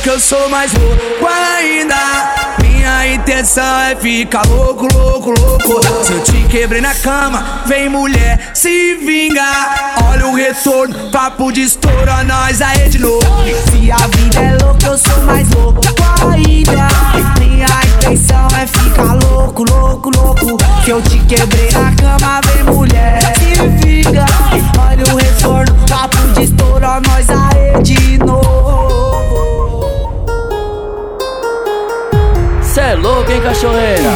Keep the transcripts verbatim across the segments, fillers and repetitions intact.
que eu sou mais louco ainda. Minha intenção é ficar louco, louco, louco. Se eu te quebrei na cama, vem mulher se vingar. Olha o retorno, papo de estouro, nós aí de novo. Se a vida é louca, eu sou mais louco ainda. Minha intenção é ficar louco, louco, louco. Se eu te quebrei na cama, vem mulher se vinga. Olha o retorno, papo de estouro, nós aí de novo. Cê é louco, hein, cachorreira?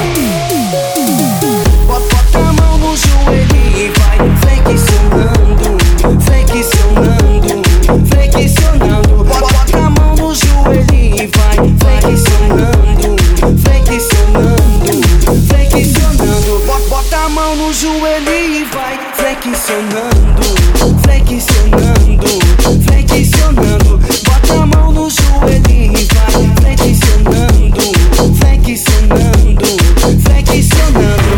Bota a mão no joelho e vai flexionando, flexionando, flexionando. Bota a mão no joelho e vai flexionando, flexionando, flexionando. Bota a mão no joelho e vai flexionando, flexionando, flexionando. Bota a mão no joelho e vai flexionando, flexionando, flexionando.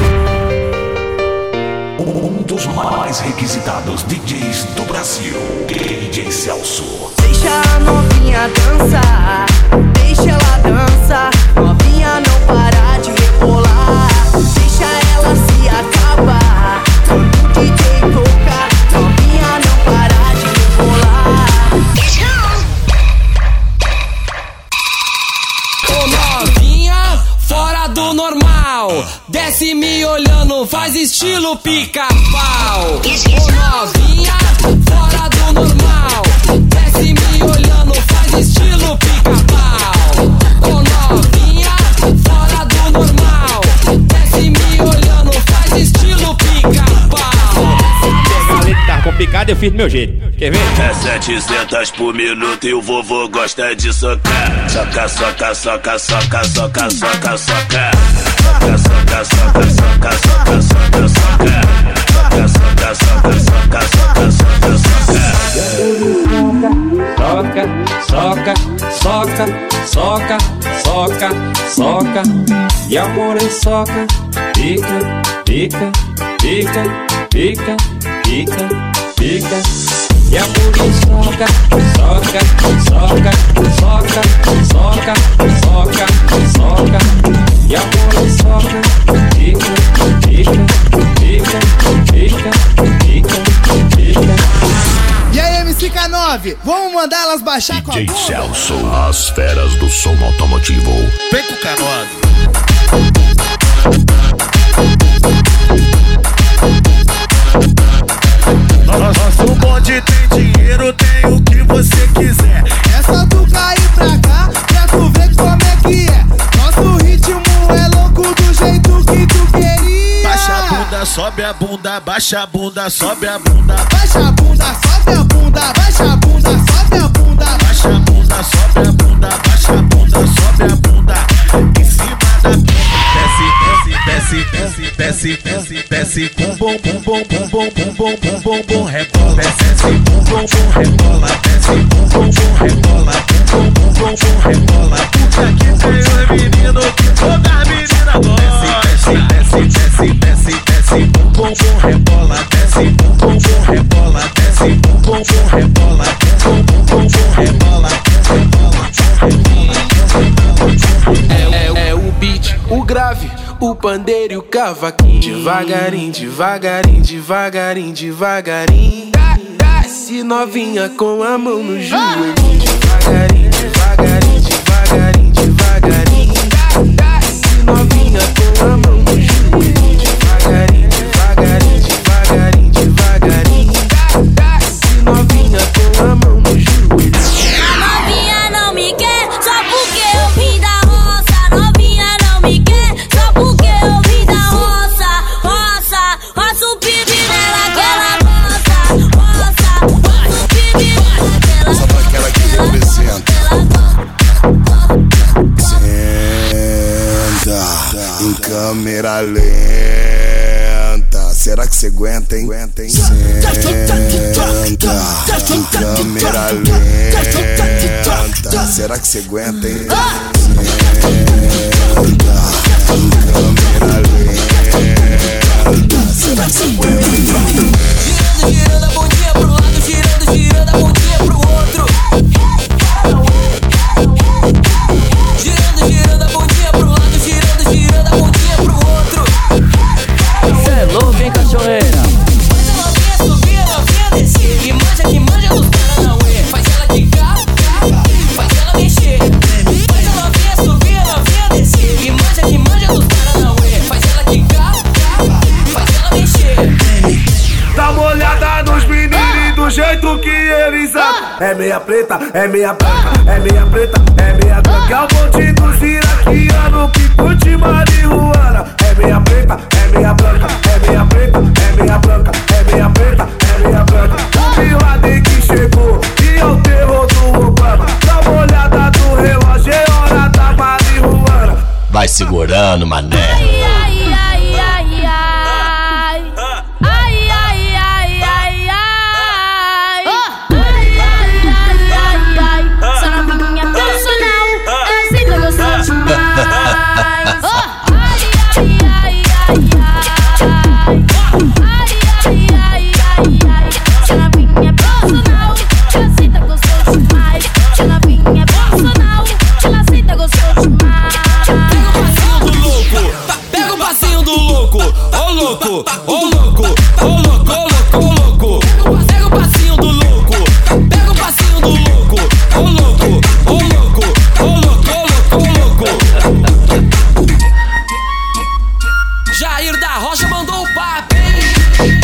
Um dos mais requisitados D Js do Brasil, D J Celso. Deixa a novinha dançar, deixa ela dançar. Novinha não para de rebolar, deixa ela se acabar. Quando o D J tocar, novinha não para de rebolar. Ô novinha, fora do normal, desce me olhando, faz estilo pica-pau. Ô novinha, fora do normal, desce me olhando, faz estilo pica-pau. Ô novinha, fora do normal, desce me olhando, faz estilo pica-pau. Pegar a letra que tava complicada, eu fiz do meu jeito. Quer ver? É setecentos por minuto e o vovô gosta de socar. Soca, soca, soca, soca, soca, soca, soca. Soca, soca, soca, soca, soca, soca, soca. Soca, soca, soca, soca, soca, soca, soca. Soca, soca, soca, soca, soca. E amor em soca. Pica, pica, pica, pica, pica, pica. E amor em soca, soca, soca, soca, soca, soca, soca. E amor em soca. Pica, pica, pica, pica, pica, pica. E aí, M C K nove, vamos mandar elas baixar com a D J bunda? Celso, as feras do som automotivo. Vem com o K nove. Nosso bonde tem dinheiro, tem o que você quiser. É só tu cair pra cá, pra tu ver como é que é. Nosso ritmo é louco do jeito que tu queria. Baixa a bunda, sobe a bunda, baixa a bunda, sobe a bunda. Baixa a bunda, sobe a bunda, baixa a bunda, sobe a bunda. Baixa a bunda, sobe a bunda, baixa a bunda, sobe a bunda. Em cima da bunda. Desce, desce, desce, desce, desce, com bom, bom, bom, bom, bom, bom, bom, bom, bom, bom, rebola. Desce, bom, bom, bom, rebola. Desce, bom, bom, bom, rebola. Bom, bom, bom, bom, rebola. Puxa aqui tem os meninos que todas as meninas gostam. Desce, desce, desce, desce, bom, bom, bom, rebola. Desce, bom, bom, bom, rebola. Desce, bom, bom, bom, rebola. Bom, bom, bom, bom, rebola. É, é o beat, o grave, o pandeiro e o cavaquinho. Devagarinho, devagarinho, devagarinho, devagarinho. Desce novinha com a mão no joelho. Devagarinho, devagarinho, devagarinho, devagarinho. Desce novinha com a mão no joelho. Devagarinho, devagarinho, devagarinho, devagarinho. Desce novinha com a mão no joelho. A novinha não me quer só porque eu vim da roça. A novinha não me quer só porque eu vim da roça. Roça, roça um pibe nela que ela gosta. Roça, roça um pibe nela que ela gosta. Só daquela que representa. Senta em câmera lenta. Será que você aguenta, hein? Senta em câmera lenta. Será que você aguenta, hein? Senta em câmera lenta. Será que você aguenta? Girando, girando a bundinha pro lado, girando, girando a bundinha pro outro. é meia preta, é meia branca, é meia preta, é meia branca. É o bonde dos iraquianos que curte marihuana. É meia preta, é meia branca, é meia preta, é meia branca, é meia preta, é meia branca. O Bin que chegou e é o terror do Obama. Dá uma olhada no relógio, é hora da marihuana. Vai segurando, mané. Ai, ai, ai, ai, ai. Ai, ai, ai, ai, ai. Ai, ai, ai, ai, ai. Essa novinha personal, ela sempre gostou demais. Ai, ai, ai, ai, ai. Ai, ai, ai, ai, ai. Essa novinha personal, ela sempre gostou demais. Essa novinha personal, ela sempre gostou demais. Pega o passinho do louco, ô louco, ô louco, ô louco, ô louco, ô louco. Pega o passinho do louco, pega o passinho do louco, ô louco, ô louco, ô louco, ô louco, ô louco. Jair da Rocha mandou o papo, hein?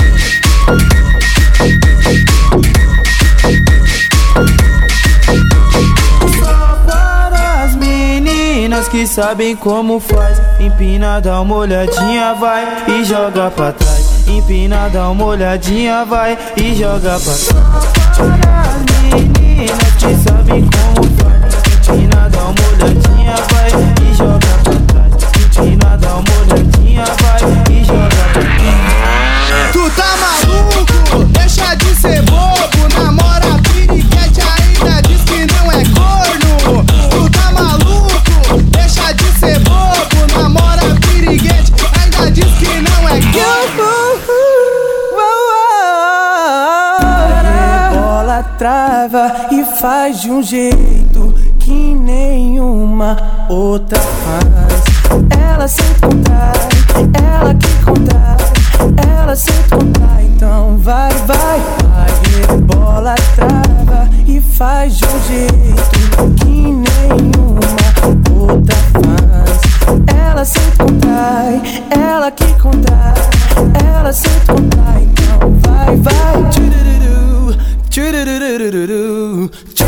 Que sabem como faz. Empina, dá uma olhadinha, vai e joga pra trás. Empina, dá uma olhadinha, vai e joga pra trás. Para as meninas que sabem como faz. Empina, dá uma olhadinha, vai e joga pra trás. Empina, dá uma olhadinha, vai e joga pra trás. Tu tá maluco? Deixa de ser bobo. Namora piriguete, ainda diz que não é corno. Tu tá maluco? Deixa de ser bobo, namora piriguete, ainda diz que não é corno. Bola trava e faz de um jeito que nenhuma outra faz. Ela sempre contrai, ela que contrai, ela sempre contrai. Então vai, vai, vai. Bola trava e faz de um jeito que nenhuma outra faz. Ela sempre contrai, ela que contrai, ela sempre contrai. Então vai, vai. Tchurururu, tchurururu,